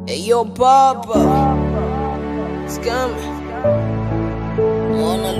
Hey yo Papa, it's coming. Mwana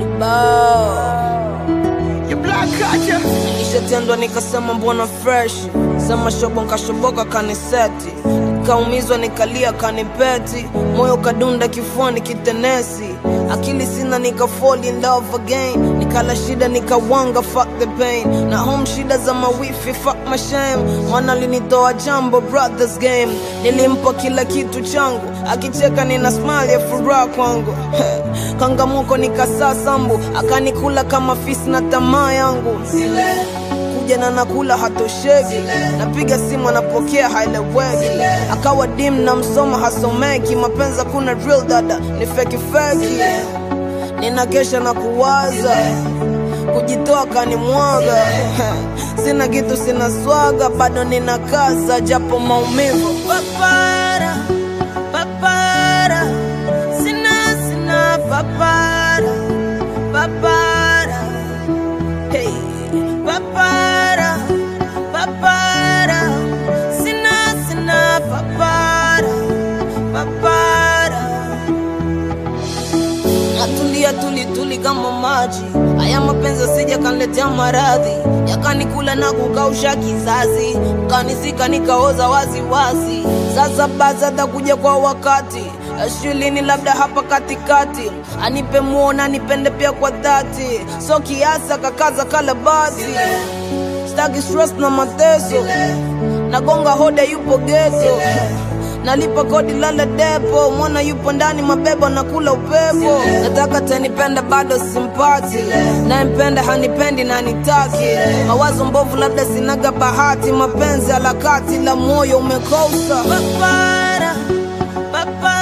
Lubao, You black culture. nishatendwa nikasema mbona fresh. Sema shobo nkashoboka kaniseti. Kaumizwa nikalia kanipeti. Moyo kadunda kifuani kitenesi. Akili sina nika fall in love again. Nikala shida nikawanga fuck the pain. Na home shida za mawifi fuck my shame. Mwana linitoa jambo brothers game. Nilimpa kila kitu changu. Akicheka nina smile ya furaha kwangu. Kangamuko nikasaa sambu. Akanikula kama fisi na tamaa yangu. Jana nakula hatosheki. Napiga simu anapokea haeleweki. Akawa dim na msoma hasomeki. Mapenza kuna real dada ni feki feki. Ninakesha na kuwaza kujitoa kanimwaga. Sina kitu sina swaga. Bado ninakaza japo maumivu. Papara, papara. Sina papara, papara. Hey, papara, papara. Sina papara, papara. Natulia tuli kama maji. Haya mapenzi sija kaniletea maradhi. Yakanikula na kukausha kizazi. Kanisika nikaoza wazi wazi. Sasa baza takuja kwa wakati. Shulini labda hapa katikati. Anipe muona nipende pia kwa dhati. So kiasa kakaza kalabati. Staki stress na mateso. Nagonga hoda yupo ghetto. Nalipa kodi lala depo. Mwana yupo ndani mabeba na kula upepo. Nataka tenipenda bado simpati. Na mpenda hanipendi na nitaki. Mawazo mbovu labda sinaga bahati. Mapenzi alakati la moyo umekosa. Papara, papara.